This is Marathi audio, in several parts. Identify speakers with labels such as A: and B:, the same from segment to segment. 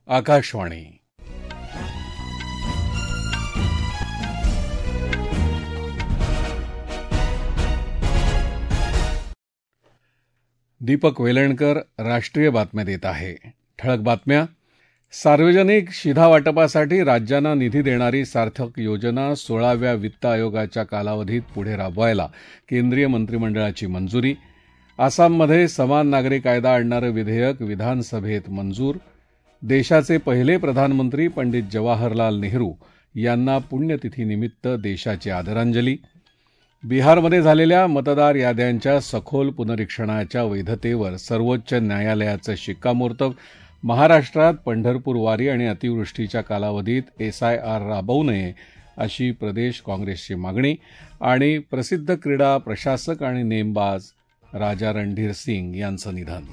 A: आकाशवाणी. दीपक वेलणकर राष्ट्रीय बातम्या देत आहे. ठळक बातम्या. सार्वजनिक शिधावाटपासाठी राज्यांना निधी देणारी सार्थक योजना 16व्या वित्त आयोगाच्या कालावधीत पुढे राबवायला केंद्रीय मंत्रिमंडळाची मंजुरी. आसाममध्ये समान नागरी कायदा आणणारं विधेयक विधानसभेत मंजूर. देशाचे पहिले प्रधानमंत्री पंडित जवाहरलाल नेहरू यांना पुण्यतिथीनिमित्त देशाची आदरांजली. बिहारमध्ये झालेल्या मतदार याद्यांच्या सखोल पुनरीक्षणाच्या वैधतेवर सर्वोच्च न्यायालयाचं शिक्कामोर्तब. महाराष्ट्रात पंढरपूर वारी आणि अतिवृष्टीच्या कालावधीत SIR राबवू नये अशी प्रदेश काँग्रेसची मागणी. आणि प्रसिद्ध क्रीडा प्रशासक आणि नेमबाज राजा रणधीर सिंग यांचं निधन.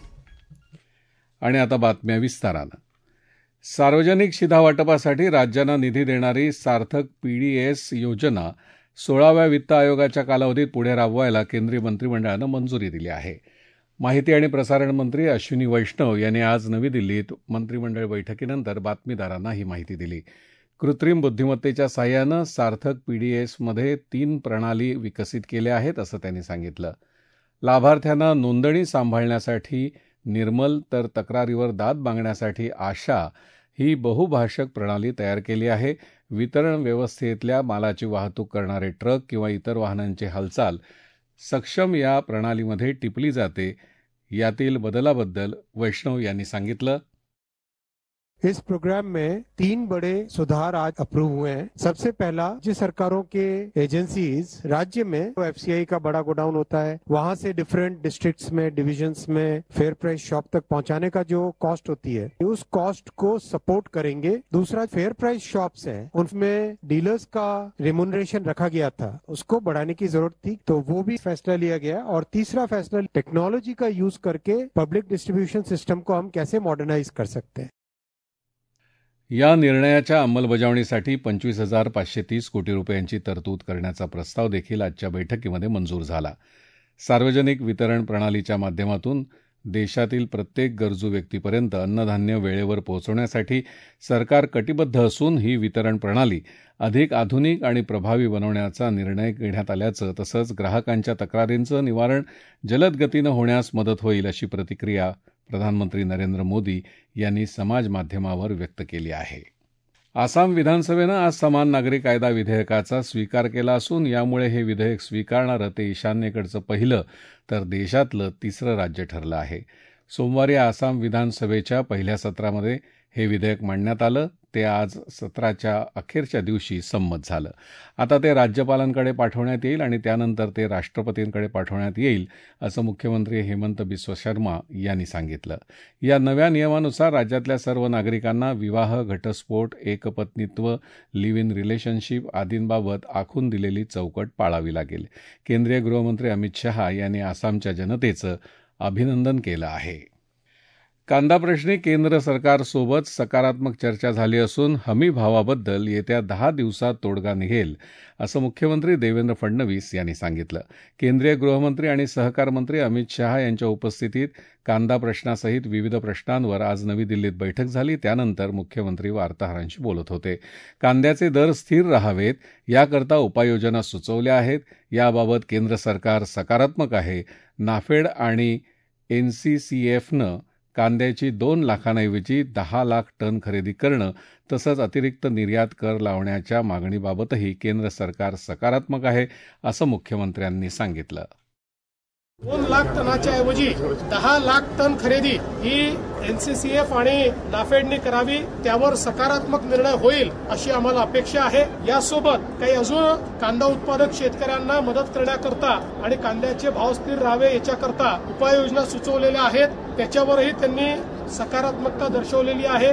A: आणि आता बातम्या विस्तारानं. सार्वजनिक शिधावाटपासाठी राज्यांना निधी देणारी सार्थक PDS योजना 16व्या वित्त आयोगाच्या कालावधीत पुढे राबवायला केंद्रीय मंत्रिमंडळानं मंजुरी दिली आहे. माहिती आणि प्रसारण मंत्री अश्विनी वैष्णव यांनी आज नवी दिल्लीत मंत्रिमंडळ बैठकीनंतर बातमीदारांना ही माहिती दिली. कृत्रिम बुद्धिमत्तेच्या साहाय्यानं सार्थक PDSमध्ये 3 प्रणाली विकसित केल्या आहेत असं त्यांनी सांगितलं. लाभार्थ्यांना नोंदणी सांभाळण्यासाठी निर्मल तर तक्रारीवर दाद मागण्यासाठी आशा ही बहुभाषक प्रणाली तयार केली आहे. वितरण व्यवस्थेतल्या मालाची वाहतूक करणारे ट्रक किंवा इतर वाहनांची हालचाल सक्षम या प्रणालीमध्ये टिपली जाते. यातील बदलाबद्दल वैष्णव यांनी सांगितलं.
B: इस प्रोग्राम में 3 बड़े सुधार आज अप्रूव हुए हैं. सबसे पहला, राज्य सरकारों के एजेंसीज राज्य में FCI का बड़ा गोडाउन होता है, वहां से डिफरेंट डिस्ट्रिक्ट्स में डिविजन्स में फेयर प्राइस शॉप तक पहुंचाने का जो कॉस्ट होती है उस कॉस्ट को सपोर्ट करेंगे. दूसरा, फेयर प्राइस शॉप्स हैं उनमें डीलर्स का रेम्यूनरेशन रखा गया था, उसको बढ़ाने की जरूरत थी तो वो भी फैसला लिया गया. और तीसरा फैसला, टेक्नोलॉजी का यूज करके पब्लिक डिस्ट्रीब्यूशन सिस्टम को हम कैसे मॉडर्नाइज कर सकते हैं.
A: या निर्णयाच्या अंमलबजावणीसाठी 25,530 कोटी रुपयांची तरतूद करण्याचा प्रस्ताव देखील आजच्या बैठकीमध्ये मंजूर झाला. सार्वजनिक वितरण प्रणालीच्या माध्यमातून देशातील प्रत्येक गरजू व्यक्तीपर्यंत अन्नधान्य वेळेवर पोहोचवण्यासाठी सरकार कटिबद्ध असून ही वितरण प्रणाली अधिक आधुनिक आणि प्रभावी बनवण्याचा निर्णय घेण्यात आल्याचं तसंच ग्राहकांच्या तक्रारींचं निवारण जलद गतीनं होण्यास मदत होईल अशी प्रतिक्रिया प्रधानमंत्री नरेंद्र मोदी यांनी समाजमाध्यमावर व्यक्त केली आहे. आसाम विधानसभेनं आज समान नागरी कायदा विधेयकाचा स्वीकार केला असून यामुळे हे विधेयक स्वीकारणारं ते ईशान्येकडचं पहिलं तर देशातलं 3रं राज्य ठरलं आहे. सोमवारी आसाम विधानसभेच्या पहिल्या सत्रामध्ये हे विधेयक मांडण्यात आलं. ते आज सत्राच्या अखेरच्या दिवशी संमत झालं. आता ते राज्यपालांकडे पाठवण्यात येईल आणि त्यानंतर ते राष्ट्रपतींकडे पाठवण्यात येईल असं मुख्यमंत्री हेमंत बिस्व शर्मा यांनी सांगितलं. या नव्या नियमानुसार राज्यातल्या सर्व नागरिकांना विवाह, घटस्फोट, एकपत्नीत्व, लिव्ह इन रिलेशनशिप आदींबाबत आखून दिलेली चौकट पाळावी लागेल. केंद्रीय गृहमंत्री अमित शहा यांनी आसामच्या जनतेचं अभिनंदन केलं आहे. कांदाप्रश्नी केंद्र सरकारसोबत सकारात्मक चर्चा झाली असून हमी भावाबद्दल येत्या 10 दिवसात तोडगा निघेल असं मुख्यमंत्री देवेंद्र फडणवीस यांनी सांगितलं. केंद्रीय गृहमंत्री आणि सहकार मंत्री अमित शहा यांच्या उपस्थितीत कांदा प्रश्नासहित विविध प्रश्नांवर आज नवी दिल्लीत बैठक झाली. त्यानंतर मुख्यमंत्री वार्ताहरांशी बोलत होते. कांद्याचे दर स्थिर राहावेत याकरता उपाययोजना सुचवल्या आहेत. याबाबत केंद्र सरकार सकारात्मक आहे. नाफेड आणि NCCFनं कांद्याची 2 लाखांऐवजी 10 लाख टन खरेदी करणं तसंच अतिरिक्त निर्यात कर लावण्याच्या मागणीबाबतही केंद्र सरकार सकारात्मक आहे असं मुख्यमंत्र्यांनी सांगितलं.
C: 2 लाख टनाच्या ऐवजी 10 लाख टन खरेदी ही NCCF आणि नाफेडने करावी, त्यावर सकारात्मक निर्णय होईल अशी आम्हाला अपेक्षा आहे. यासोबत काही अजून कांदा उत्पादक शेतकऱ्यांना मदत करण्याकरता आणि कांद्याचे भाव स्थिर राहावे याच्याकरता उपाययोजना सुचवलेल्या आहेत. त्याच्यावरही त्यांनी सकारात्मकता दर्शवलेली आहे.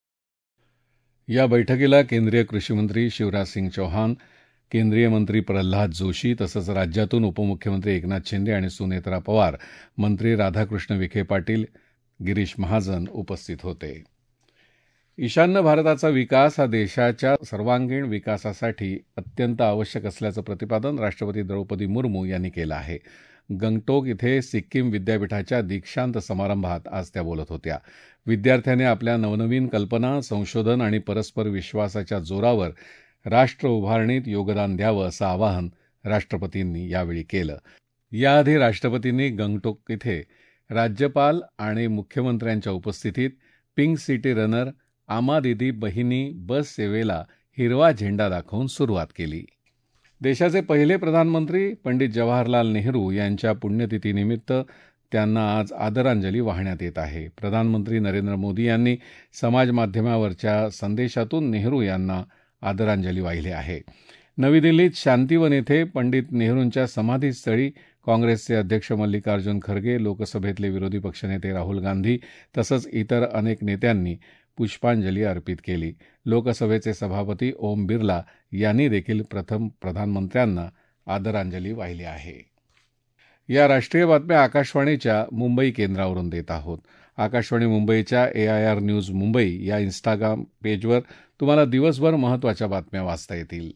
A: या बैठकीला केंद्रीय कृषीमंत्री शिवराज सिंग चौहान, केंद्रीय मंत्री प्रल्हाद जोशी तसंच राज्यातून उपमुख्यमंत्री एकनाथ शिंदे आणि सुनेत्रा पवार, मंत्री राधाकृष्ण विखे पाटील, गिरीश महाजन उपस्थित होते. ईशान्य भारताचा विकास हा देशाच्या सर्वांगीण विकासासाठी अत्यंत आवश्यक असल्याचं प्रतिपादन राष्ट्रपती द्रौपदी मुर्मू यांनी केलं आहे. गंगटोक इथे सिक्कीम विद्यापीठाच्या दीक्षांत समारंभात आज त्या बोलत होत्या. विद्यार्थ्यांनी आपल्या नवनवीन कल्पना, संशोधन आणि परस्पर विश्वासाच्या जोरावर राष्ट्र उभारणीत योगदान द्यावं असं आवाहन राष्ट्रपतींनी यावेळी केलं. याआधी राष्ट्रपतींनी गंगटोक इथे राज्यपाल आणि मुख्यमंत्र्यांच्या उपस्थितीत पिंक सिटी रनर आमा दीदी बहिनी बस सेवेला हिरवा झेंडा दाखवून सुरुवात केली. देशाचे पहिले प्रधानमंत्री पंडित जवाहरलाल नेहरू यांच्या पुण्यतिथीनिमित्त त्यांना आज आदरांजली वाहण्यात येत आहे. प्रधानमंत्री नरेंद्र मोदी यांनी समाजमाध्यमावरच्या संदेशातून नेहरू यांना आदरांजली वाहिली आहे. नवी दिल्लीत शांतीवन येथे पंडित नेहरूंच्या समाधीस्थळी काँग्रेसचे अध्यक्ष मल्लिकार्जुन खरगे, लोकसभेतले विरोधी पक्षनेते राहुल गांधी तसंच इतर अनेक नेत्यांनी पुष्पांजली अर्पित केली. लोकसभेचे सभापती ओम बिर्ला यांनी देखील प्रथम प्रधानमंत्र्यांना आदरांजली वाहिली आहे. या राष्ट्रीय बातम्या आकाशवाणीच्या मुंबई केंद्रावरून देत आहोत. आकाशवाणी मुंबईच्या AIR न्यूज मुंबई या इंस्टाग्राम पेजवर तुम्हाला दिवसभर महत्त्वाच्या बातम्या वाचता येतील.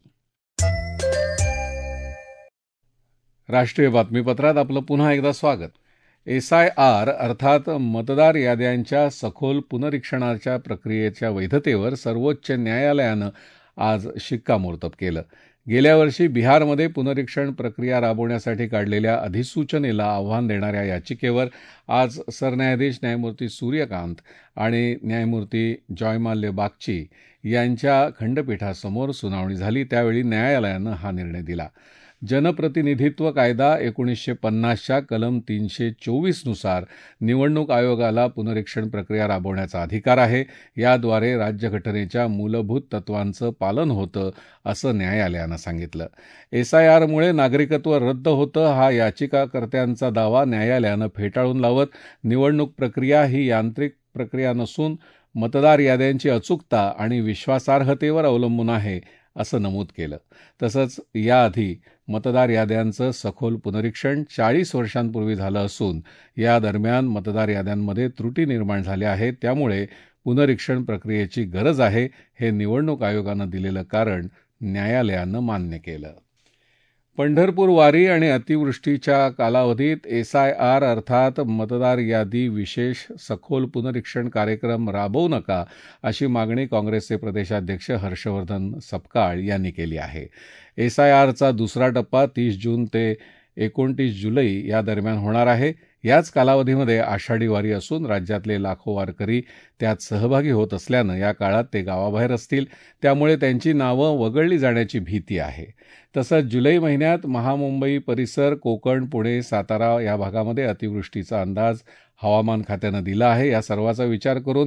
A: राष्ट्रीय बातमीपत्रात आपलं पुन्हा एकदा स्वागत. SIR अर्थात मतदार याद्यांच्या सखोल पुनरीक्षणाच्या प्रक्रियेच्या वैधतेवर सर्वोच्च न्यायालयानं आज शिक्कामोर्तब केलं. गेल्या वर्षी बिहारमध्ये पुनरीक्षण प्रक्रिया राबवण्यासाठी काढलेल्या अधिसूचनेला आव्हान देणाऱ्या याचिकेवर आज सरन्यायाधीश न्यायमूर्ती सूर्यकांत आणि न्यायमूर्ती जॉयमाल्य बागची यांच्या खंडपीठासमोर सुनावणी झाली. त्यावेळी न्यायालयानं हा निर्णय दिला. जनप्रतिनिधित्व कायदा 1950च्या कलम 324 नुसार निवडणूक आयोगाला पुनरीक्षण प्रक्रिया राबवण्याचा अधिकार आहे. याद्वारे राज्यघटनेच्या मूलभूत तत्वांचं पालन होतं असं न्यायालयानं सांगितलं. SIRमुळे नागरिकत्व रद्द होतं हा याचिकाकर्त्यांचा दावा न्यायालयानं फेटाळून लावत निवडणूक प्रक्रिया ही यांत्रिक प्रक्रिया नसून मतदार याद्यांची अचूकता आणि विश्वासार्हतेवर अवलंबून आहे असं नमूद केलं. तसंच याआधी मतदार याद्यांचं सखोल पुनरीक्षण 40 वर्षांपूर्वी झालं असून या दरम्यान मतदार याद्यांमध्ये त्रुटी निर्माण झाल्या आहेत. त्यामुळे पुनरीक्षण प्रक्रियेची गरज आहे हे निवडणूक आयोगानं दिलेलं कारण न्यायालयानं मान्य केलं. पंढरपूर वारी आणि अतिवृष्टीच्या कालावधीत SIR अर्थात मतदार यादी विशेष सखोल पुनरीक्षण कार्यक्रम राबवू नका अशी मागणी काँग्रेसचे प्रदेशाध्यक्ष हर्षवर्धन सपकाळ यांनी केली आहे. SIRचा दुसरा टप्पा 30 जून ते 29 जुलै या दरम्यान होणार आहे. याच कालावधीमध्ये आषाढी वारी असून राज्यातले लाखो वारकरी त्यात सहभागी होत असल्यानं या काळात ते गावाबाहेर असतील. त्यामुळे त्यांची नावं वगळली जाण्याची भीती आहे. तसंच जुलै महिन्यात महामुंबई परिसर, कोकण, पुणे, सातारा या भागामध्ये अतिवृष्टीचा अंदाज हवामान खात्यानं दिला आहे. या सर्वाचा विचार करून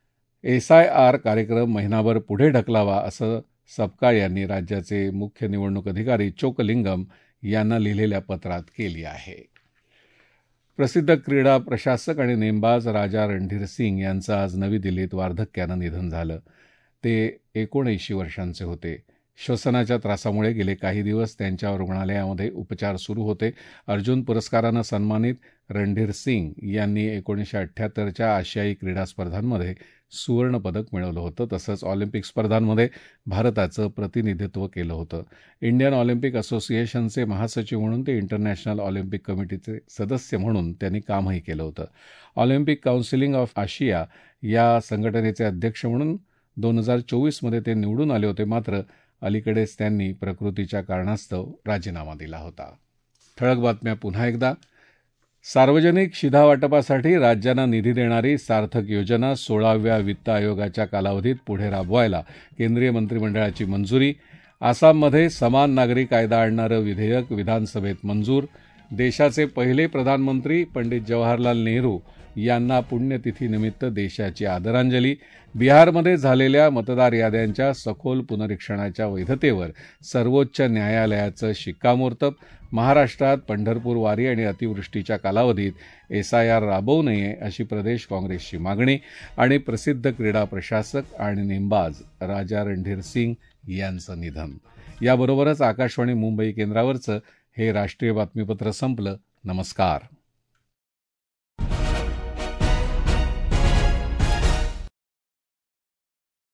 A: SIR कार्यक्रम महिनाभर पुढे ढकलावा असं सपकाळ यांनी राज्याचे मुख्य निवडणूक अधिकारी चोकलिंगम यांना लिहिलेल्या पत्रात केली आहे. प्रसिद्ध क्रीडा प्रशासक आणि नेमबाज राजा रणधीर सिंग यांचं आज नवी दिल्लीत वार्धक्यानं निधन झालं. ते 79 वर्षांचे होते. श्वसनाच्या त्रासामुळे गेले काही दिवस त्यांच्यावर रुग्णालयामध्ये उपचार सुरू होते. अर्जुन पुरस्कारानं सन्मानित रणधीर सिंग यांनी 1978च्या आशियाई क्रीडा स्पर्धांमध्ये सुवर्णपदक मिळवलं होतं. तसंच ऑलिम्पिक स्पर्धांमध्ये भारताचं प्रतिनिधित्व केलं होतं. इंडियन ऑलिम्पिक असोसिएशनचे महासचिव म्हणून ते इंटरनॅशनल ऑलिम्पिक कमिटीचे सदस्य म्हणून त्यांनी कामही केलं होतं. ऑलिम्पिक काउन्सिल ऑफ आशिया या संघटनेचे अध्यक्ष म्हणून 2024मध्ये ते निवडून आले होते. मात्र अलीकडेच त्यांनी प्रकृतीच्या कारणास्तव राजीनामा दिला होता. ठळक बातम्या पुन्हा एकदा. सार्वजनिक शिधावाटपासाठी राज्यांना निधी देणारी सार्थक योजना 16व्या वित्त आयोगाच्या कालावधीत पुढे राबवायला केंद्रीय मंत्रिमंडळाची मंजुरी. आसाममध्ये समान नागरी कायदा आणणारं विधेयक विधानसभेत मंजूर. देशाचे पहिले प्रधानमंत्री पंडित जवाहरलाल नेहरू यांना पुण्यतिथीनिमित्त देशाची आदरांजली. बिहारमध्ये झालेल्या मतदार याद्यांच्या सखोल पुनरीक्षणाच्या वैधतेवर सर्वोच्च न्यायालयाचं शिक्कामोर्तब. महाराष्ट्रात पंढरपूर वारी आणि अतिवृष्टीच्या कालावधीत SIR राबवू नये अशी प्रदेश काँग्रेसची मागणी. आणि प्रसिद्ध क्रीडा प्रशासक आणि नेमबाज राजा रणधीर सिंग यांचं निधन. याबरोबरच आकाशवाणी मुंबई केंद्रावरचं हे राष्ट्रीय बातमीपत्र संपलं. नमस्कार.